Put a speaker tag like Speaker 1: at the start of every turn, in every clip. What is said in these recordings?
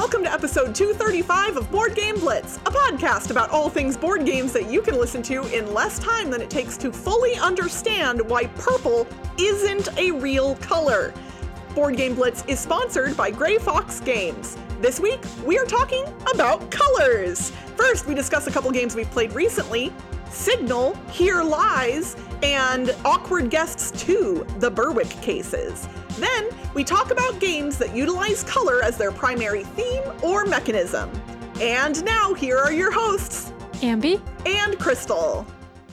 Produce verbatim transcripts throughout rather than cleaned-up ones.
Speaker 1: Welcome to episode two thirty-five of Board Game Blitz, a podcast about all things board games that you can listen to in less time than it takes to fully understand why purple isn't a real color. Board Game Blitz is sponsored by Gray Fox Games. This week, we are talking about colors. First, we discuss a couple games we've played recently, Signal, Here Lies, and Awkward Guests two, the Berwick Cases. Then, we talk about games that utilize color as their primary theme or mechanism. And now, here are your hosts,
Speaker 2: Ambi
Speaker 1: and Crystal.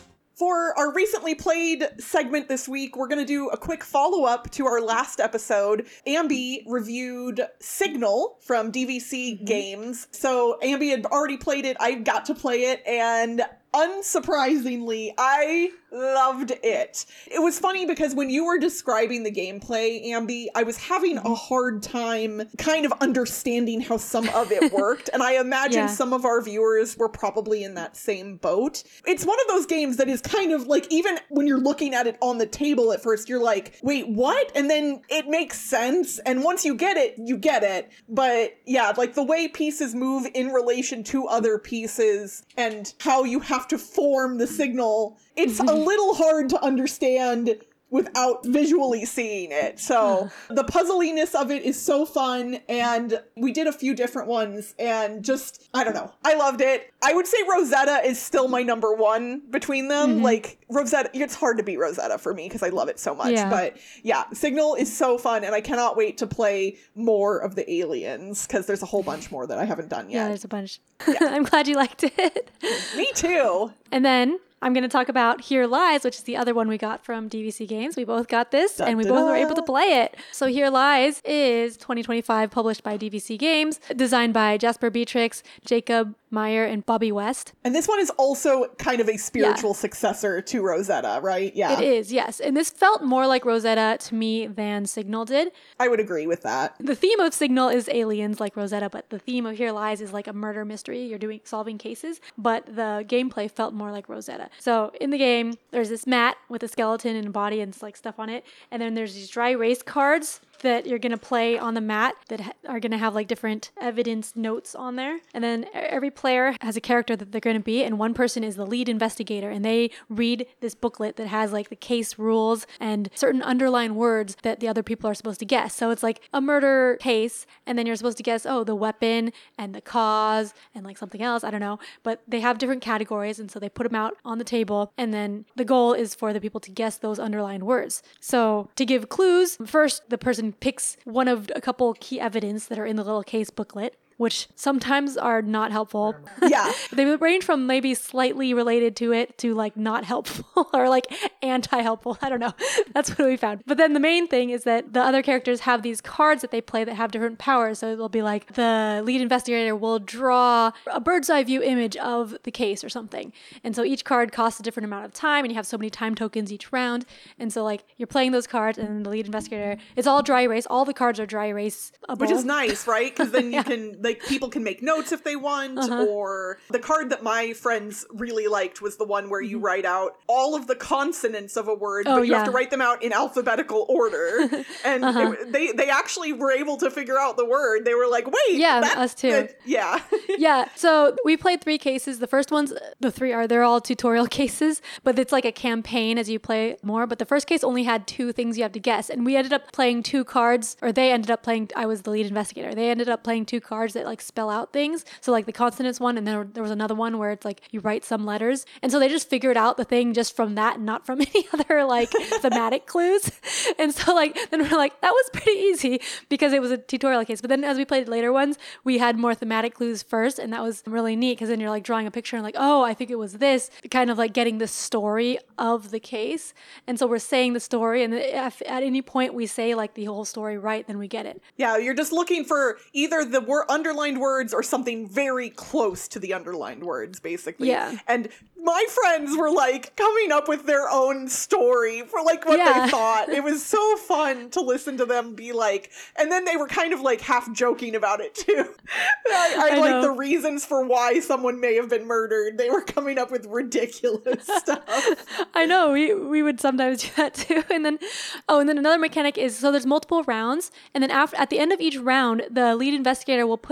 Speaker 1: For our recently played segment this week, we're going to do a quick follow-up to our last episode. Ambi reviewed Signal from D V C mm-hmm. Games. So Ambi had already played it, I got to play it, and unsurprisingly, I loved it. It was funny because when you were describing the gameplay, Ambi, I was having a hard time kind of understanding how some of it worked, and I imagine yeah. some of our viewers were probably in that same boat. It's one of those games that is kind of like, even when you're looking at it on the table at first, you're like, wait, what? And then it makes sense, and once you get it, you get it. But yeah, like the way pieces move in relation to other pieces and how you have to form the signal, it's a little hard to understand without visually seeing it. So the puzzliness of it is so fun, and we did a few different ones, and just, I don't know, I loved it. I would say Rosetta is still my number one between them. Mm-hmm. Like, Rosetta, it's hard to beat Rosetta for me because I love it so much. Yeah. But yeah, Signal is so fun, and I cannot wait to play more of the aliens, because there's a whole bunch more that I haven't done yet.
Speaker 2: Yeah, there's a bunch. Yeah. I'm glad you liked it.
Speaker 1: Me too.
Speaker 2: And then I'm going to talk about Here Lies, which is the other one we got from D V C Games. We both got this, da, and we da, both da. were able to play it. So Here Lies is twenty twenty-five, published by D V C Games, designed by Jasper Beatrix, Jacob Meyer, and Bobby West.
Speaker 1: And this one is also kind of a spiritual yeah. successor to Rosetta, right? Yeah.
Speaker 2: It is, yes. And this felt more like Rosetta to me than Signal did.
Speaker 1: I would agree with that.
Speaker 2: The theme of Signal is aliens like Rosetta, but the theme of Here Lies is like a murder mystery. You're doing solving cases, but the gameplay felt more like Rosetta. So in the game, there's this mat with a skeleton and a body and like stuff on it. And then there's these dry erase cards that you're going to play on the mat that ha- are going to have like different evidence notes on there. And then every player has a character that they're going to be, and one person is the lead investigator, and they read this booklet that has like the case rules and certain underlined words that the other people are supposed to guess. So it's like a murder case, and then you're supposed to guess, oh, the weapon and the cause and like something else, I don't know. But they have different categories, and so they put them out on the table, and then the goal is for the people to guess those underlined words. So to give clues, first the person picks one of a couple key evidence that are in the little case booklet, which sometimes are not helpful.
Speaker 1: Yeah.
Speaker 2: They range from maybe slightly related to it to like not helpful or like anti-helpful. I don't know. That's what we found. But then the main thing is that the other characters have these cards that they play that have different powers. So it'll be like the lead investigator will draw a bird's eye view image of the case or something. And so each card costs a different amount of time, and you have so many time tokens each round. And so like you're playing those cards, and then the lead investigator, it's all dry erase. All the cards are dry erase-able.
Speaker 1: Which is nice, right? Because then you yeah. can, like, people can make notes if they want, uh-huh. or the card that my friends really liked was the one where you mm-hmm. write out all of the consonants of a word, oh, but you yeah. have to write them out in alphabetical order. And uh-huh. it, they they actually were able to figure out the word. They were like, wait,
Speaker 2: yeah,
Speaker 1: that,
Speaker 2: us too.
Speaker 1: That, yeah.
Speaker 2: yeah. So we played three cases. The first ones, the three are, they're all tutorial cases, but it's like a campaign as you play more. But the first case only had two things you have to guess. And we ended up playing two cards, or they ended up playing, I was the lead investigator. They ended up playing two cards that like spell out things. So like the consonants one, and then there was another one where it's like you write some letters. And so they just figured out the thing just from that and not from any other like thematic clues. And so like, then we're like, that was pretty easy because it was a tutorial case. But then as we played later ones, we had more thematic clues first. And that was really neat because then you're like drawing a picture and like, oh, I think it was this, kind of like getting the story of the case. And so we're saying the story, and if at any point we say like the whole story right, then we get it.
Speaker 1: Yeah, you're just looking for either the wor- underlined words or something very close to the underlined words, basically.
Speaker 2: Yeah.
Speaker 1: And my friends were like coming up with their own story for like what yeah. they thought. It was so fun to listen to them be like, and then they were kind of like half joking about it too. I, I, I like know. The reasons for why someone may have been murdered. They were coming up with ridiculous stuff.
Speaker 2: I know, we we would sometimes do that too. And then, oh, and then another mechanic is, so there's multiple rounds, and then after at the end of each round, the lead investigator will put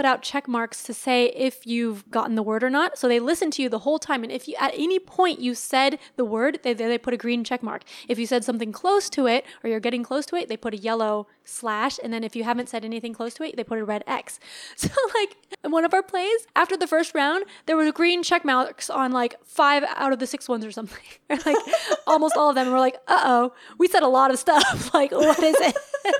Speaker 2: put out check marks to say if you've gotten the word or not. So they listen to you the whole time. And if you at any point you said the word, they, they put a green check mark. If you said something close to it or you're getting close to it, they put a yellow slash. And then if you haven't said anything close to it, they put a red X. So like in one of our plays, after the first round, there were green check marks on like five out of the six ones or something. Or like almost all of them. And we're like, uh-oh, we said a lot of stuff. Like, what is it?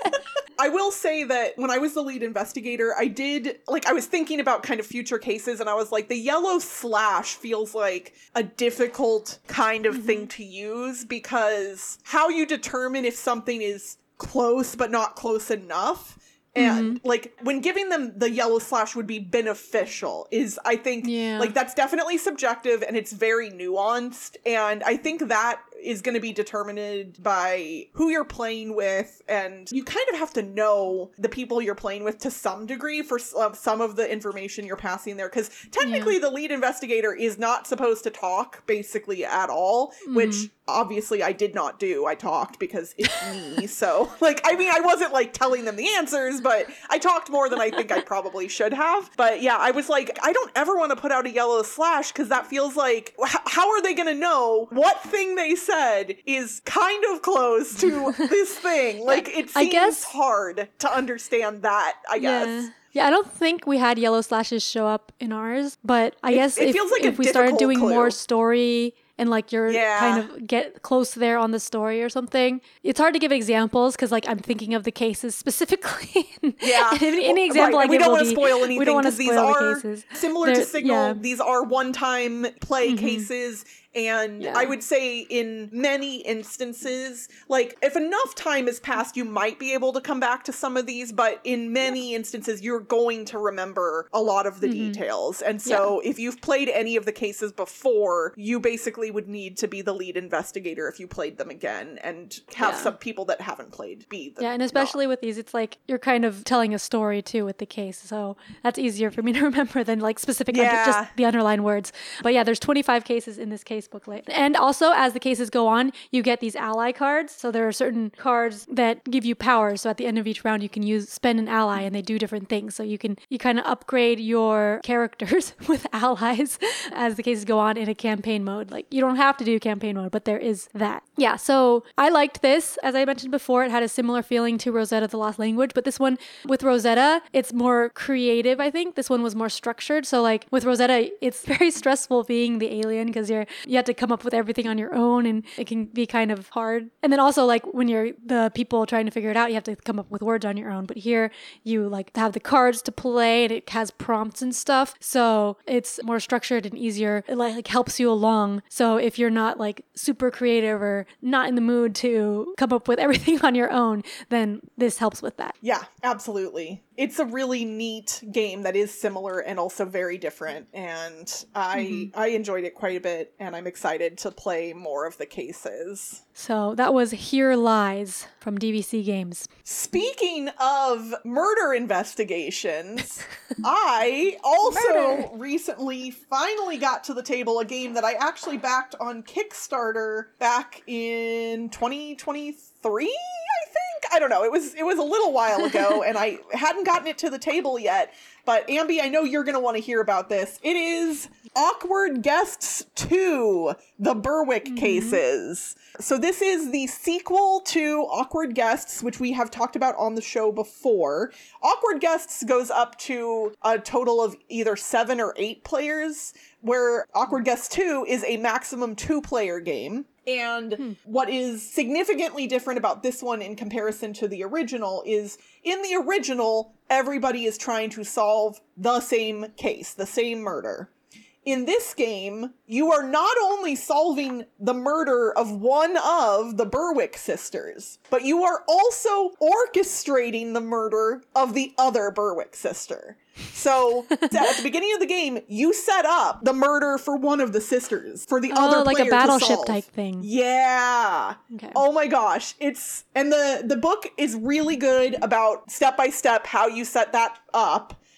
Speaker 1: I will say that when I was the lead investigator, I did, like, I was thinking about kind of future cases, and I was like, the yellow slash feels like a difficult kind of mm-hmm. thing to use, because how you determine if something is close but not close enough, and mm-hmm. like when giving them the yellow slash would be beneficial is, I think, yeah. like that's definitely subjective and it's very nuanced. And I think that is going to be determined by who you're playing with, and you kind of have to know the people you're playing with to some degree for uh, some of the information you're passing there, because technically yeah. the lead investigator is not supposed to talk basically at all, mm-hmm. which obviously I did not do. I talked because it's me. So like, I mean, I wasn't like telling them the answers, but I talked more than I think I probably should have. But yeah, I was like, I don't ever want to put out a yellow slash, because that feels like, h- how are they going to know what thing they said said is kind of close to this thing? Like, it seems I guess, hard to understand that, I guess.
Speaker 2: Yeah. Yeah, I don't think we had yellow slashes show up in ours, but I
Speaker 1: it,
Speaker 2: guess
Speaker 1: it
Speaker 2: if,
Speaker 1: feels like
Speaker 2: if we started doing
Speaker 1: clue. more
Speaker 2: story and like you're yeah. kind of get close there on the story or something, it's hard to give examples because like I'm thinking of the cases specifically.
Speaker 1: Yeah.
Speaker 2: And any, any example
Speaker 1: right.
Speaker 2: I
Speaker 1: we
Speaker 2: give
Speaker 1: don't
Speaker 2: want
Speaker 1: to spoil anything.
Speaker 2: We don't want to
Speaker 1: spoil
Speaker 2: these are
Speaker 1: the cases. Similar They're, to Signal. Yeah. These are one-time play mm-hmm. cases. And yeah. I would say in many instances, like if enough time has passed, you might be able to come back to some of these, but in many yeah. instances, you're going to remember a lot of the mm-hmm. details. And so yeah. if you've played any of the cases before, you basically would need to be the lead investigator if you played them again, and have yeah. some people that haven't played be the
Speaker 2: Yeah, and especially
Speaker 1: not.
Speaker 2: with these, it's like you're kind of telling a story too with the case. So that's easier for me to remember than like specific, yeah. under, just the underlying words. But yeah, there's twenty-five cases in this case booklet. And also, as the cases go on, you get these ally cards. So there are certain cards that give you power. So at the end of each round, you can use spend an ally, and they do different things. So you can you kind of upgrade your characters with allies as the cases go on in a campaign mode. Like, you don't have to do campaign mode, but there is that. Yeah, so I liked this. As I mentioned before, it had a similar feeling to Rosetta: The Lost Language, but this one with Rosetta, it's more creative, I think. This one was more structured. So like with Rosetta, it's very stressful being the alien because you're you have to come up with everything on your own, and it can be kind of hard. And then also like when you're the people trying to figure it out, you have to come up with words on your own. But here you like have the cards to play, and it has prompts and stuff. So it's more structured and easier. It like, like helps you along. So if you're not like super creative or not in the mood to come up with everything on your own, then this helps with that.
Speaker 1: Yeah, absolutely. It's a really neat game that is similar and also very different, and I mm-hmm. I enjoyed it quite a bit, and I'm excited to play more of the cases.
Speaker 2: So that was Here Lies from D V C Games.
Speaker 1: Speaking of murder investigations, I also murder. recently finally got to the table a game that I actually backed on Kickstarter back in twenty twenty-three, I think? I don't know. It was it was a little while ago, and I hadn't gotten it to the table yet. But Ambi, I know you're going to want to hear about this. It is Awkward Guests two, The Berwick mm-hmm. Cases. So this is the sequel to Awkward Guests, which we have talked about on the show before. Awkward Guests goes up to a total of either seven or eight players, where Awkward Guests two is a maximum two-player game. And hmm. what is significantly different about this one in comparison to the original is, in the original, everybody is trying to solve the same case, the same murder. In this game, you are not only solving the murder of one of the Berwick sisters, but you are also orchestrating the murder of the other Berwick sister. So at the beginning of the game, you set up the murder for one of the sisters for the
Speaker 2: oh,
Speaker 1: other
Speaker 2: like
Speaker 1: player
Speaker 2: a battleship
Speaker 1: to solve.
Speaker 2: type thing.
Speaker 1: Yeah.
Speaker 2: Okay.
Speaker 1: Oh my gosh. It's and the the book is really good about step by step how you set that up.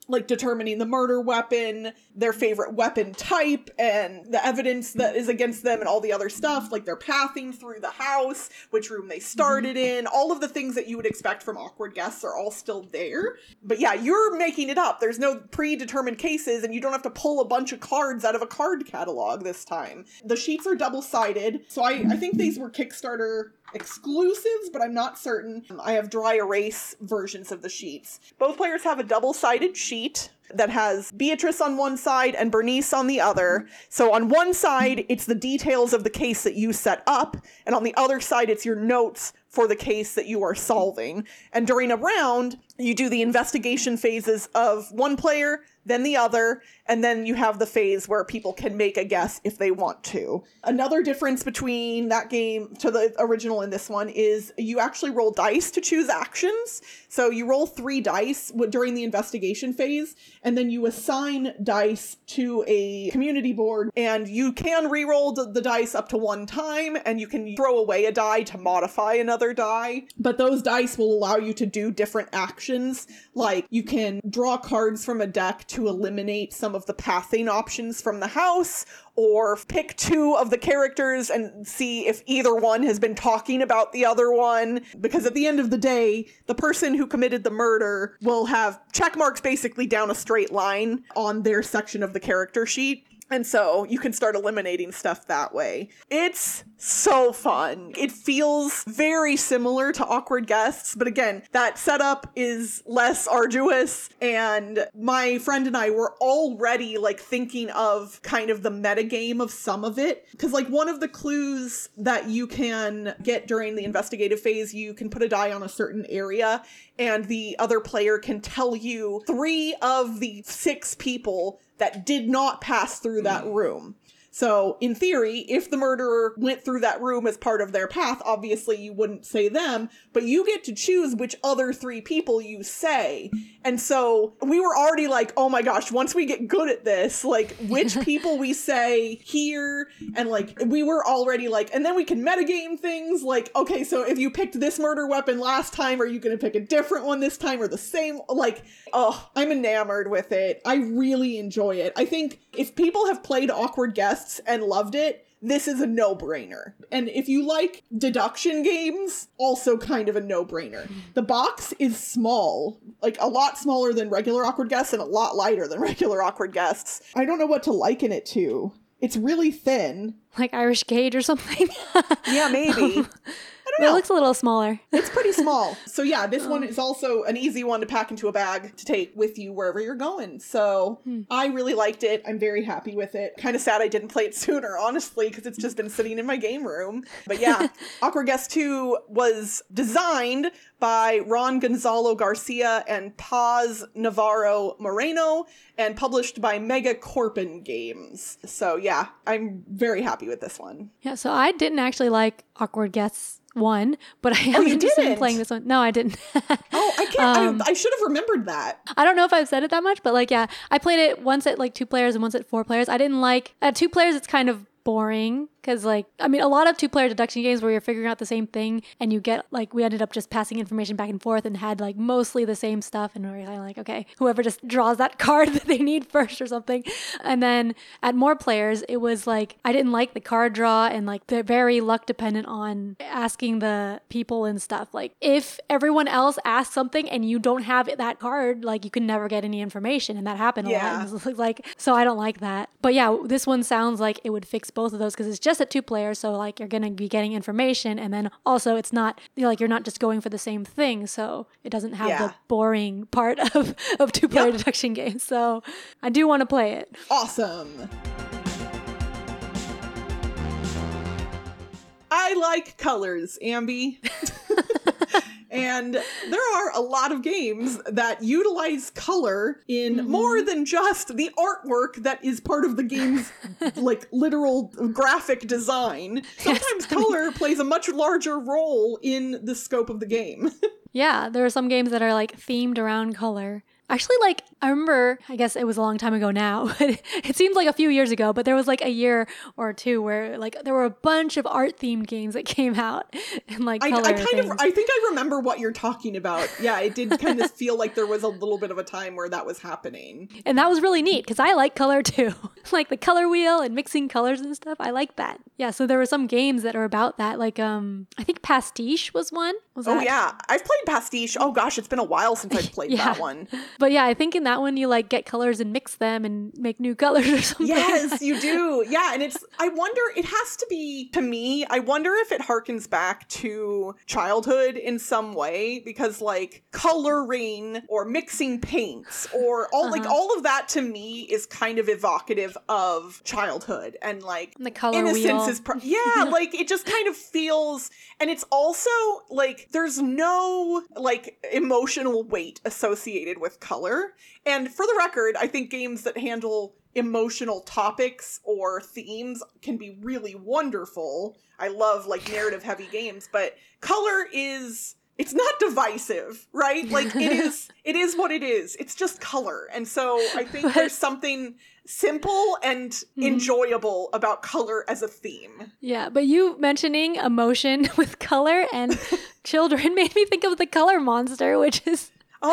Speaker 1: like determining the murder weapon, their favorite weapon type, and the evidence that is against them and all the other stuff, like their pathing through the house, which room they started mm-hmm. in, all of the things that you would expect from Awkward Guests are all still there. But yeah, you're making it up. There's no predetermined cases, and you don't have to pull a bunch of cards out of a card catalog this time. The sheets are double-sided, so I, I think these were Kickstarter exclusives, but I'm not certain. I have dry erase versions of the sheets. Both players have a double-sided sheet that has Beatrice on one side and Bernice on the other. So on one side, it's the details of the case that you set up, and on the other side, it's your notes for the case that you are solving. And during a round, you do the investigation phases of one player, then the other, and then you have the phase where people can make a guess if they want to. Another difference between that game to the original and this one is you actually roll dice to choose actions. So you roll three dice during the investigation phase, and then you assign dice to a community board, and you can re-roll the dice up to one time, and you can throw away a die to modify another die. But those dice will allow you to do different actions, like you can draw cards from a deck to eliminate some of the pathing options from the house, or pick two of the characters and see if either one has been talking about the other one. Because at the end of the day, the person who committed the murder will have check marks basically down a straight line on their section of the character sheet. And so you can start eliminating stuff that way. It's so fun. It feels very similar to Awkward Guests, but again, that setup is less arduous, and my friend and I were already like thinking of kind of the metagame of some of it. Because like one of the clues that you can get during the investigative phase, you can put a die on a certain area, and the other player can tell you three of the six people that did not pass through that room. So in theory, if the murderer went through that room as part of their path, obviously you wouldn't say them, but you get to choose which other three people you say. And so we were already like, oh my gosh, once we get good at this, like which people we say here, and like we were already like, and then we can metagame things like, okay, so if you picked this murder weapon last time, are you going to pick a different one this time or the same? Like, oh, I'm enamored with it. I really enjoy it. I think if people have played Awkward Guests and loved it, this is a no-brainer. And if you like deduction games, also kind of a no-brainer. The box is small, like a lot smaller than regular Awkward Guests and a lot lighter than regular Awkward Guests. I don't know what to liken it to. It's really thin.
Speaker 2: Like Irish Gauge or something?
Speaker 1: Yeah, maybe.
Speaker 2: Um, I don't know. It looks a little smaller.
Speaker 1: It's pretty small. So yeah, this one is also an easy one to pack into a bag to take with you wherever you're going. So hmm. I really liked it. I'm very happy with it. Kind of sad I didn't play it sooner, honestly, because it's just been sitting in my game room. But yeah, Awkward Guest two was designed by Ron Gonzalo Garcia and Paz Navarro Moreno and published by Mega Corpin Games. So yeah, I'm very happy with this one.
Speaker 2: Yeah, so I didn't actually like Awkward Guests one, but I am oh, interested in playing this one. No, I didn't.
Speaker 1: oh, I can't. Um, I, I should have remembered that.
Speaker 2: I don't know if I've said it that much, but like, yeah, I played it once at like two players and once at four players. I didn't like, at two players, it's kind of boring. Because, like, I mean, a lot of two-player deduction games where you're figuring out the same thing and you get, like, we ended up just passing information back and forth and had, like, mostly the same stuff. And we're kind of like, okay, whoever just draws that card that they need first or something. And then at more players, it was, like, I didn't like the card draw and, like, they're very luck dependent on asking the people and stuff. Like, if everyone else asks something and you don't have that card, like, you can never get any information. And that happened a
Speaker 1: yeah.
Speaker 2: lot. Like, so I don't like that. But yeah, this one sounds like it would fix both of those because it's just at two players, so like you're gonna be getting information, and then also it's not you know, like you're not just going for the same thing, so it doesn't have yeah. the boring part of of two player yep. deduction games. So I do want to play it.
Speaker 1: Awesome. I like colors, Ambi. And there are a lot of games that utilize color in mm-hmm. more than just the artwork that is part of the game's like literal graphic design. Sometimes color plays a much larger role in the scope of the game.
Speaker 2: Yeah, there are some games that are like themed around color. Actually, like, I remember, I guess it was a long time ago now, but it seems like a few years ago, but there was like a year or two where like there were a bunch of art themed games that came out and like color
Speaker 1: I, I kind
Speaker 2: things.
Speaker 1: of, I think I remember what you're talking about. Yeah, it did kind of feel like there was a little bit of a time where that was happening.
Speaker 2: And that was really neat because I like color too. Like the color wheel and mixing colors and stuff. I like that. Yeah, so there were some games that are about that. Like, um, I think Pastiche was one. Was
Speaker 1: Oh
Speaker 2: that?
Speaker 1: yeah, I've played Pastiche. Oh gosh, it's been a while since I've played
Speaker 2: Yeah.
Speaker 1: that one.
Speaker 2: But yeah, I think in that one you like get colors and mix them and make new colors or something.
Speaker 1: Yes, you do. Yeah, and it's, I wonder, it has to be, to me, I wonder if it harkens back to childhood in some way, because like coloring or mixing paints or all,
Speaker 2: Uh-huh.
Speaker 1: like all of that to me is kind of evocative of childhood and like
Speaker 2: The color
Speaker 1: innocence
Speaker 2: wheel.
Speaker 1: is, pro- yeah, like it just kind of feels, and it's also like there's no like emotional weight associated with color. And for the record, I think games that handle emotional topics or themes can be really wonderful. I love like narrative heavy games, but color is, it's not divisive, right? Like it is, it is what it is. It's just color. And so I think
Speaker 2: But-
Speaker 1: there's something simple and
Speaker 2: Mhm.
Speaker 1: enjoyable about color as a theme.
Speaker 2: Yeah, but you mentioning emotion with color and children made me think of the Color Monster, which is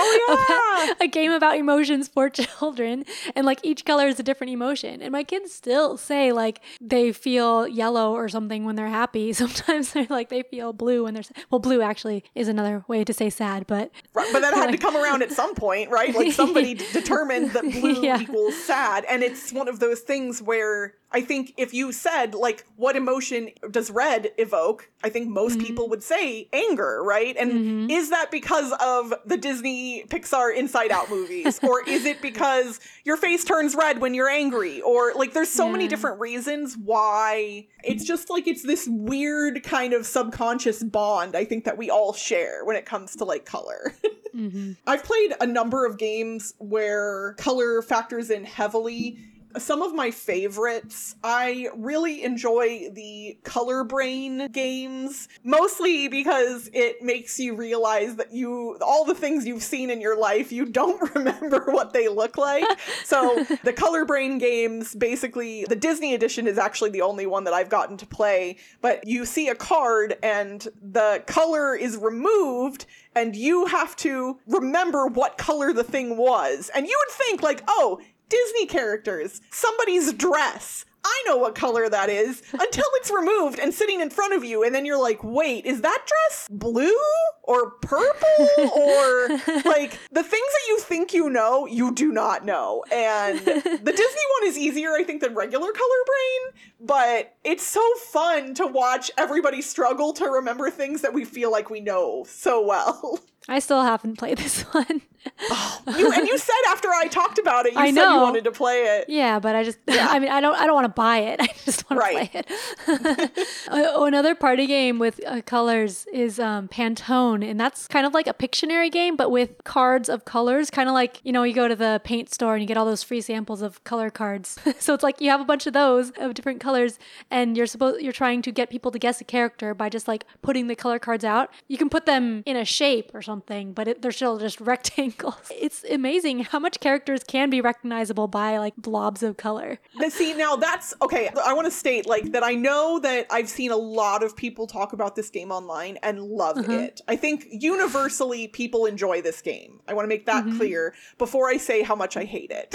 Speaker 1: Oh yeah.
Speaker 2: a game about emotions for children, and like each color is a different emotion. And my kids still say like they feel yellow or something when they're happy. Sometimes they're like they feel blue when they're sad. Well, blue actually is another way to say sad, but
Speaker 1: Right, but that had to come around at some point, right? Like somebody d- determined that blue
Speaker 2: Yeah.
Speaker 1: equals sad. And it's one of those things where I think if you said, like, what emotion does red evoke? I think most
Speaker 2: Mm-hmm.
Speaker 1: people would say anger, right? And
Speaker 2: Mhm.
Speaker 1: is that because of the Disney Pixar Inside Out movies? Or is it because your face turns red when you're angry? Or, like, there's so many
Speaker 2: Yeah.
Speaker 1: different reasons why it's just like it's this weird kind of subconscious bond, I think, that we all share when it comes to, like, color.
Speaker 2: Mhm.
Speaker 1: I've played a number of games where color factors in heavily. Some of my favorites, I really enjoy the Color Brain games, mostly because it makes you realize that you, all the things you've seen in your life, you don't remember what they look like. So the Color Brain games, basically, the Disney edition is actually the only one that I've gotten to play, but you see a card and the color is removed and you have to remember what color the thing was. And you would think like, oh, Disney characters, somebody's dress. I know what color that is until it's removed and sitting in front of you. And then you're like, wait, is that dress blue or purple? Or like the things that you think you know, you do not know. And the Disney one is easier, I think, than regular Color Brain. But it's so fun to watch everybody struggle to remember things that we feel like we know so well.
Speaker 2: I still haven't played this one.
Speaker 1: You, and you said after I talked about it, you
Speaker 2: I
Speaker 1: said
Speaker 2: know.
Speaker 1: you wanted to play it.
Speaker 2: Yeah, but I just,
Speaker 1: Yeah.
Speaker 2: I mean, I don't, I don't want to buy it. I just want
Speaker 1: Right.
Speaker 2: to play it. Oh, another party game with uh, colors is um, Pantone, and that's kind of like a Pictionary game, but with cards of colors. Kind of like, you know, you go to the paint store and you get all those free samples of color cards. So it's like you have a bunch of those of different colors, and you're supposed, you're trying to get people to guess a character by just like putting the color cards out. You can put them in a shape or something, but it, they're still just rectangles. It's amazing how much characters can be recognizable by like blobs of color.
Speaker 1: But see, now that's okay. I want to state like that I know that I've seen a lot of people talk about this game online and love
Speaker 2: Uh-huh.
Speaker 1: it. I think universally people enjoy this game. I want to make that
Speaker 2: Mm-hmm.
Speaker 1: clear before I say how much I hate it.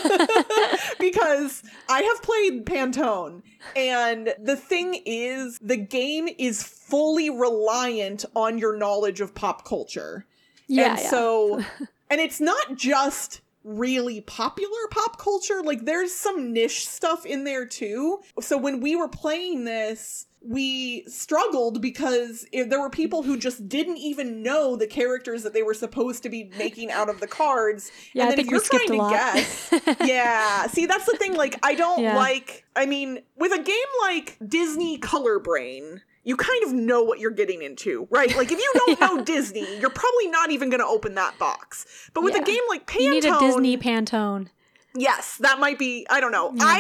Speaker 1: Because I have played Pantone, and the thing is, the game is fully reliant on your knowledge of pop culture.
Speaker 2: Yeah,
Speaker 1: and
Speaker 2: yeah.
Speaker 1: so, and it's not just really popular pop culture. Like there's some niche stuff in there too. So when we were playing this, we struggled because if there were people who just didn't even know the characters that they were supposed to be making out of the cards.
Speaker 2: Yeah,
Speaker 1: and
Speaker 2: I
Speaker 1: then
Speaker 2: think
Speaker 1: if
Speaker 2: we
Speaker 1: you're
Speaker 2: skipped
Speaker 1: trying
Speaker 2: a
Speaker 1: to
Speaker 2: lot.
Speaker 1: guess, yeah. See, that's the thing. Like, I don't
Speaker 2: Yeah.
Speaker 1: like, I mean, with a game like Disney Color Brain, you kind of know what you're getting into, right? Like, if you don't
Speaker 2: Yeah.
Speaker 1: know Disney, you're probably not even going to open that box. But with
Speaker 2: Yeah.
Speaker 1: a game like Pantone...
Speaker 2: You need a Disney Pantone.
Speaker 1: Yes, that might be, I don't know.
Speaker 2: Yeah.
Speaker 1: I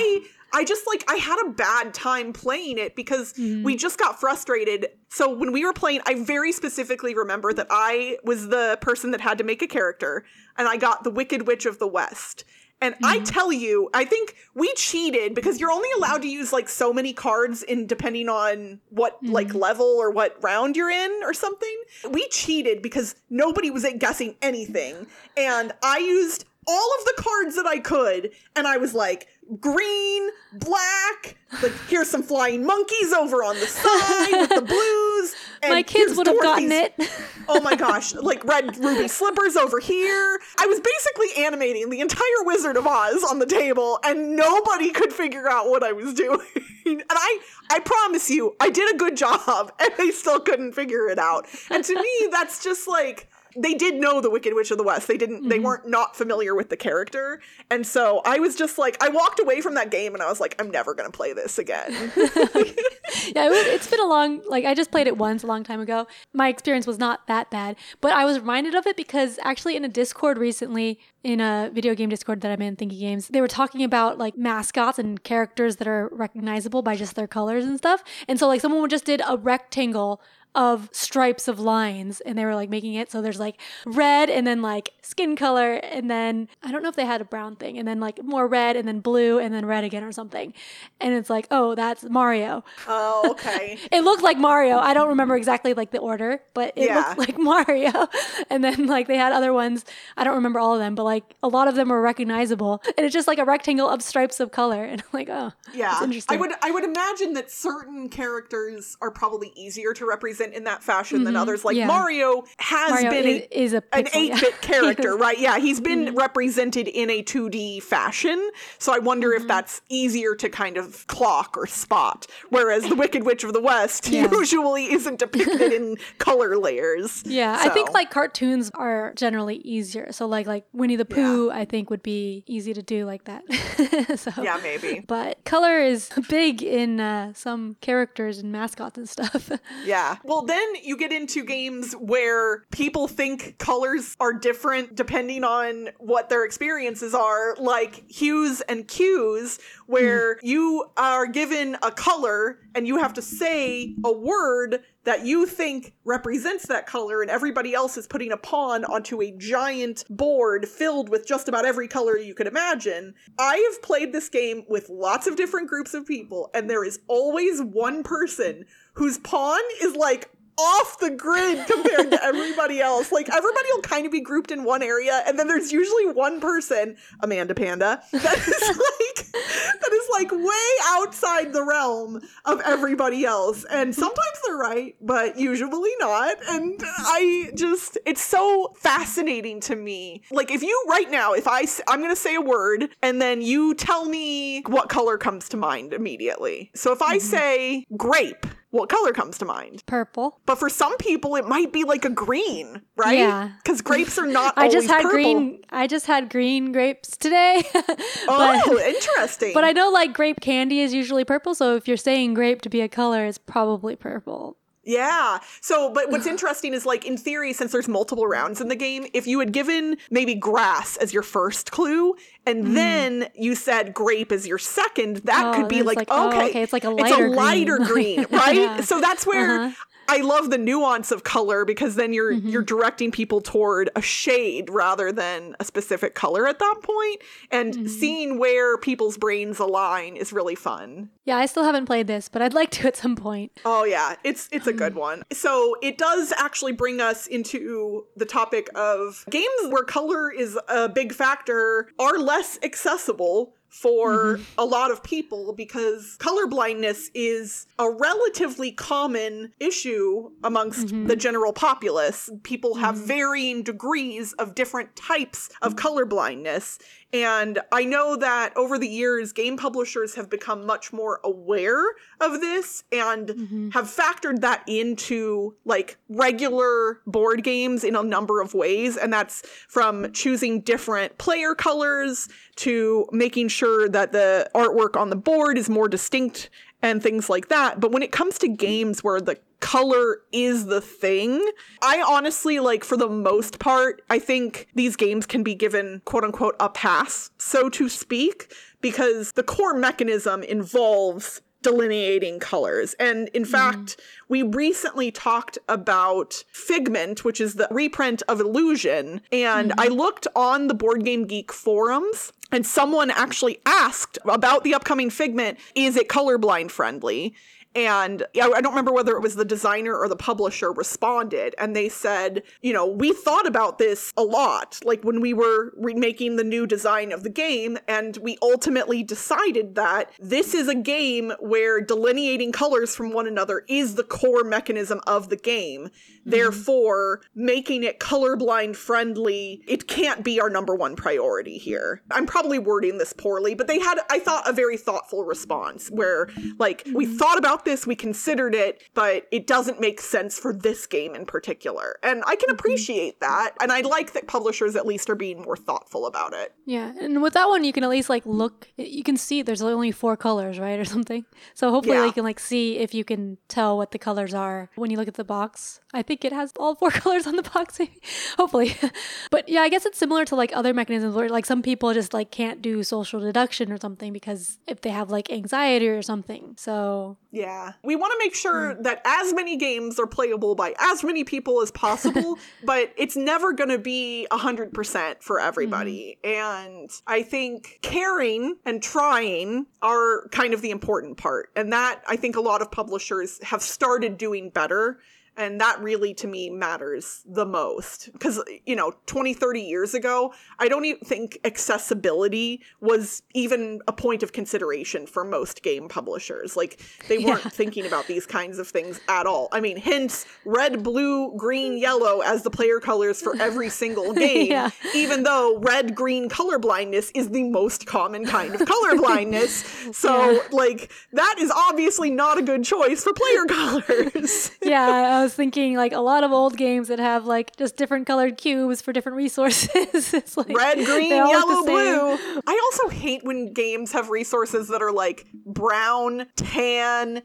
Speaker 1: I just like, I had a bad time playing it because
Speaker 2: Mm.
Speaker 1: we just got frustrated. So when we were playing, I very specifically remember that I was the person that had to make a character, and I got the Wicked Witch of the West. And
Speaker 2: Mm-hmm.
Speaker 1: I tell you, I think we cheated because you're only allowed to use like so many cards in depending on what
Speaker 2: Mm-hmm.
Speaker 1: like level or what round you're in or something. We cheated because nobody was guessing anything. And I used all of the cards that I could, and I was like, green, black, like here's some flying monkeys over on the side with the blues. And
Speaker 2: My kids
Speaker 1: here's
Speaker 2: would have gotten
Speaker 1: Dorothy's-
Speaker 2: it.
Speaker 1: Oh my gosh, like red ruby slippers over here. I was basically animating the entire Wizard of Oz on the table, and nobody could figure out what I was doing. And I, I promise you, I did a good job, and they still couldn't figure it out. And to me, that's just like, they did know the Wicked Witch of the West. They didn't, mm-hmm. they weren't not familiar with the character. And so I was just like, I walked away from that game and I was like, I'm never going to play this again.
Speaker 2: Yeah, it was, it's been a long, like I just played it once a long time ago. My experience was not that bad, but I was reminded of it because actually in a Discord recently, in a video game Discord that I'm in, Thinking Games, they were talking about like mascots and characters that are recognizable by just their colors and stuff. And so like someone just did a rectangle of stripes of lines, and they were like making it so there's like red and then like skin color, and then I don't know if they had a brown thing, and then like more red and then blue and then red again or something. And it's like, oh, that's Mario.
Speaker 1: Oh, okay.
Speaker 2: It looked like Mario. I don't remember exactly like the order, but it
Speaker 1: Yeah.
Speaker 2: looked like Mario. And then like they had other ones. I don't remember all of them, but like a lot of them were recognizable. And it's just like a rectangle of stripes of color. And I'm like, oh,
Speaker 1: yeah.
Speaker 2: that's interesting.
Speaker 1: I would I would imagine that certain characters are probably easier to represent in that fashion than
Speaker 2: Mhm.
Speaker 1: others. Like
Speaker 2: Yeah.
Speaker 1: Mario has
Speaker 2: Mario
Speaker 1: been
Speaker 2: is,
Speaker 1: a
Speaker 2: is a
Speaker 1: an
Speaker 2: pixel,
Speaker 1: eight-bit
Speaker 2: yeah.
Speaker 1: character, right? Yeah, he's been represented in a two D fashion. So I wonder if that's easier to kind of clock or spot. Whereas the Wicked Witch of the West
Speaker 2: Yeah.
Speaker 1: usually isn't depicted in color layers.
Speaker 2: Yeah, I think
Speaker 1: So,
Speaker 2: like cartoons are generally easier. So like like Winnie the Pooh, I think would be easy to do like that. So
Speaker 1: yeah, maybe.
Speaker 2: But color is big in uh, some characters and mascots and stuff.
Speaker 1: Yeah. Well, then you get into games where people think colors are different depending on what their experiences are, like hues and cues, where you are given a color and you have to say a word that you think represents that color, and everybody else is putting a pawn onto a giant board filled with just about every color you could imagine. I have played this game with lots of different groups of people, and there is always one person whose pawn is like off the grid compared to everybody else. Like, everybody will kind of be grouped in one area, and then there's usually one person, Amanda Panda, that is like that is like way outside the realm of everybody else. And sometimes they're right, but usually not. And I just, it's so fascinating to me. Like, if you right now, if I s- I'm gonna say a word, and then you tell me what color comes to mind immediately. So if I say grape, what color comes to mind?
Speaker 2: Purple.
Speaker 1: But for some people, it might be like a green, right?
Speaker 2: Yeah.
Speaker 1: Because grapes are not
Speaker 2: I
Speaker 1: always
Speaker 2: just had
Speaker 1: purple.
Speaker 2: green. I just had green grapes today.
Speaker 1: Oh,
Speaker 2: but,
Speaker 1: interesting.
Speaker 2: but I know like grape candy is usually purple. So if you're saying grape to be a color, it's probably purple.
Speaker 1: Yeah. So, but what's interesting is, like, in theory, since there's multiple rounds in the game, if you had given maybe grass as your first clue, and mm. then you said grape as your second, that
Speaker 2: oh,
Speaker 1: could be like,
Speaker 2: like,
Speaker 1: okay,
Speaker 2: oh, okay, it's like a lighter,
Speaker 1: it's a lighter green, green right?
Speaker 2: Yeah.
Speaker 1: So that's where
Speaker 2: uh-huh.
Speaker 1: I love the nuance of color, because then you're mm-hmm. you're directing people toward a shade rather than a specific color at that point. And mm-hmm. seeing where people's brains align is really fun.
Speaker 2: Yeah, I still haven't played this, but I'd like to at some point.
Speaker 1: Oh yeah, it's it's a good one. So it does actually bring us into the topic of games where color is a big factor are less accessible for mm-hmm. a lot of people, because color blindness is a relatively common issue amongst mm-hmm. the general populace. People have mm-hmm. varying degrees of different types of color blindness. And I know that over the years, game publishers have become much more aware of this and mm-hmm. have factored that into like regular board games in a number of ways. And that's from choosing different player colors to making sure that the artwork on the board is more distinct and things like that. But when it comes to games where the color is the thing, I honestly, like, for the most part, I think these games can be given, quote unquote, a pass, so to speak, because the core mechanism involves delineating colors. And in mm. fact, we recently talked about Figment, which is the reprint of Illusion. And mm-hmm. I looked on the Board Game Geek forums, and someone actually asked about the upcoming Figment, is it colorblind friendly? And I don't remember whether it was the designer or the publisher responded, and they said, you know, we thought about this a lot, like when we were remaking the new design of the game, and we ultimately decided that this is a game where delineating colors from one another is the core mechanism of the game. Mm-hmm. Therefore, making it colorblind friendly, it can't be our number one priority here. I'm probably wording this poorly, but they had, I thought, a very thoughtful response where, like, mm-hmm. we thought about this, we considered it, but it doesn't make sense for this game in particular. And I can appreciate that. And I like that publishers at least are being more thoughtful about it.
Speaker 2: Yeah. And with that one, you can at least like look, you can see there's only four colors, right? Or something. So hopefully yeah. you can like see if you can tell what the colors are when you look at the box. I think it has all four colors on the box, maybe. Hopefully. But yeah, I guess it's similar to like other mechanisms where like some people just like can't do social deduction or something because if they have like anxiety or something. So
Speaker 1: yeah, we want to make sure mm. that as many games are playable by as many people as possible, but it's never going to be one hundred percent for everybody. Mm. And I think caring and trying are kind of the important part. And that I think a lot of publishers have started doing better. And that really, to me, matters the most. Because, you know, twenty, thirty years ago, I don't even think accessibility was even a point of consideration for most game publishers. Like, they weren't yeah. thinking about these kinds of things at all. I mean, hence red, blue, green, yellow as the player colors for every single game, yeah. even though red, green colorblindness is the most common kind of colorblindness. So, yeah. like, that is obviously not a good choice for player colors.
Speaker 2: Yeah, I was thinking like a lot of old games that have like just different colored cubes for different resources. It's like
Speaker 1: red, green, yellow, blue. I also hate when games have resources that are like brown, tan,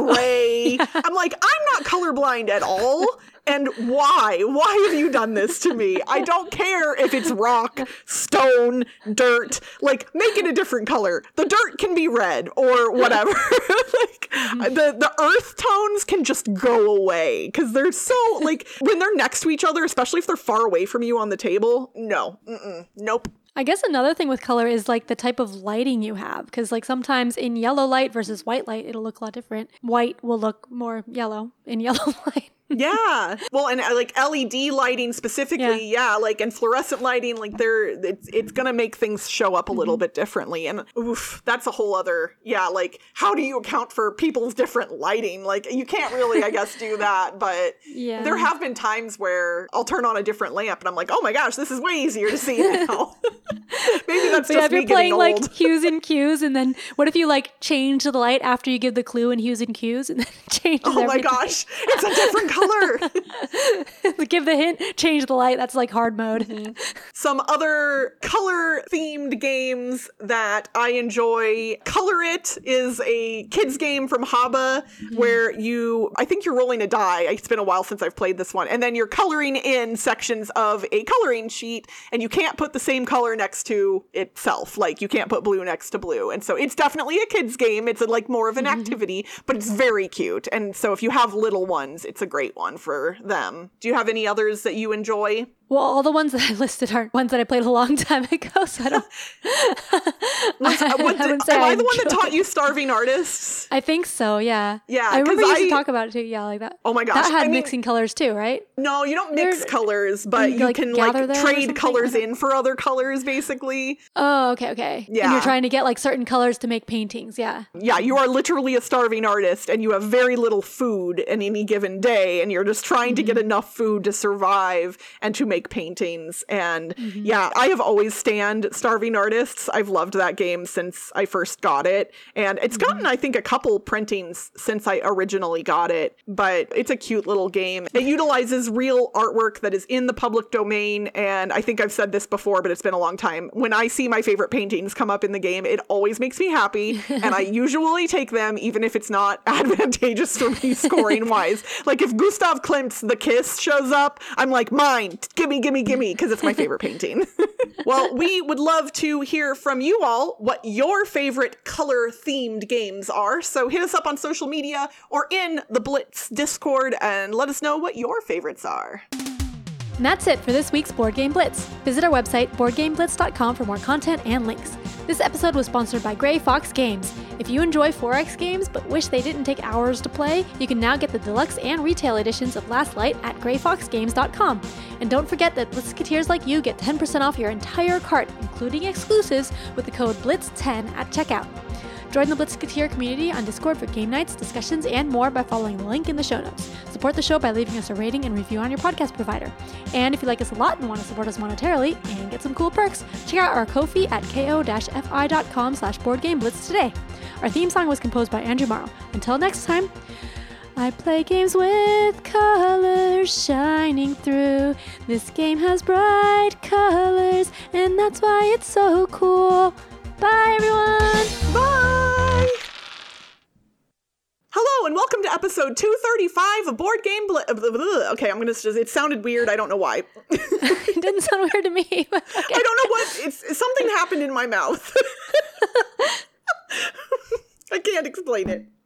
Speaker 1: gray. Yeah. I'm like, I'm not colorblind at all. And why? Why have you done this to me? I don't care if it's rock, stone, dirt. Like, make it a different color. The dirt can be red or whatever. Like, the, the earth tones can just go away because they're so, like, when they're next to each other, especially if they're far away from you on the table, no. Mm-mm. Nope.
Speaker 2: I guess another thing with color is like the type of lighting you have. Because like sometimes in yellow light versus white light, it'll look a lot different. White will look more yellow in yellow light.
Speaker 1: Yeah. Well, and uh, like L E D lighting specifically, yeah, yeah like, and fluorescent lighting, like they're, it's, it's going to make things show up a little mm-hmm. bit differently. And oof, that's a whole other, yeah, like how do you account for people's different lighting? Like you can't really, I guess, do that. But yeah. there have been times where I'll turn on a different lamp and I'm like, oh my gosh, this is way easier to see now. Maybe that's
Speaker 2: but
Speaker 1: just
Speaker 2: yeah,
Speaker 1: me
Speaker 2: if you're playing
Speaker 1: old.
Speaker 2: Like hues and cues, and then what if you like change the light after you give the clue in hues and cues, and then change?
Speaker 1: Oh
Speaker 2: everything?
Speaker 1: my gosh, it's a different color.
Speaker 2: Give the hint, change the light. That's like hard mode.
Speaker 1: Mm-hmm. Some other color themed games that I enjoy. Color It is a kids game from Haba mm-hmm. where you, I think you're rolling a die. It's been a while since I've played this one, and then you're coloring in sections of a coloring sheet, and you can't put the same color next to itself. Like you can't put blue next to blue. And so it's definitely a kid's game. It's a, like more of an mm-hmm. activity, but it's very cute. And so if you have little ones, it's a great one for them. Do you have any others that you enjoy?
Speaker 2: Well, all the ones that I listed are ones that I played a long time ago, so I don't...
Speaker 1: What's, I, what did, am I, I the one that taught you Starving Artists?
Speaker 2: I think so, yeah.
Speaker 1: Yeah,
Speaker 2: I remember you used
Speaker 1: I,
Speaker 2: to talk about it too, yeah, like that.
Speaker 1: Oh my gosh.
Speaker 2: That had
Speaker 1: I mean,
Speaker 2: mixing colors too, right?
Speaker 1: No, you don't mix They're,
Speaker 2: colors,
Speaker 1: but you,
Speaker 2: you like,
Speaker 1: can like trade colors
Speaker 2: like
Speaker 1: in for other colors, basically.
Speaker 2: Oh, okay, okay.
Speaker 1: Yeah.
Speaker 2: And you're trying to get like certain colors to make paintings, yeah.
Speaker 1: Yeah, you are literally a starving artist, and you have very little food in any given day, and you're just trying mm-hmm. to get enough food to survive and to make paintings. And
Speaker 2: Mm-hmm.
Speaker 1: yeah, I have always stand Starving Artists. I've loved that game since I first got it. And it's
Speaker 2: Mm-hmm.
Speaker 1: gotten, I think, a couple printings since I originally got it. But it's a cute little game. It utilizes real artwork that is in the public domain. And I think I've said this before, but it's been a long time. When I see my favorite paintings come up in the game, it always makes me happy. And I usually take them, even if it's not advantageous for me scoring wise. Like if Gustav Klimt's The Kiss shows up, I'm like, mine, gimme, gimme, gimme, because it's my favorite painting. Well, we would love to hear from you all what your favorite color-themed games are. So hit us up on social media or in the Blitz Discord and let us know what your favorites are.
Speaker 2: And that's it for this week's Board Game Blitz. Visit our website, board game blitz dot com, for more content and links. This episode was sponsored by Gray Fox Games. If you enjoy four X games but wish they didn't take hours to play, you can now get the deluxe and retail editions of Last Light at gray fox games dot com. And don't forget that Blitzketeers like you get ten percent off your entire cart, including exclusives, with the code blitz ten at checkout. Join the Blitzketeer community on Discord for game nights, discussions, and more by following the link in the show notes. Support the show by leaving us a rating and review on your podcast provider. And if you like us a lot and want to support us monetarily and get some cool perks, check out our Ko-fi at ko-fi dot com slash boardgameblitz today. Our theme song was composed by Andrew Morrow. Until next time, I play games with colors shining through. This game has bright colors, and that's why it's so cool. Bye, everyone!
Speaker 1: Bye! Hello, and welcome to episode two thirty-five of Board Game Blitz. Okay, I'm gonna just, it sounded weird, I don't know why.
Speaker 2: It didn't sound weird to me. But okay.
Speaker 1: I don't know what, it's something happened in my mouth. I can't explain it.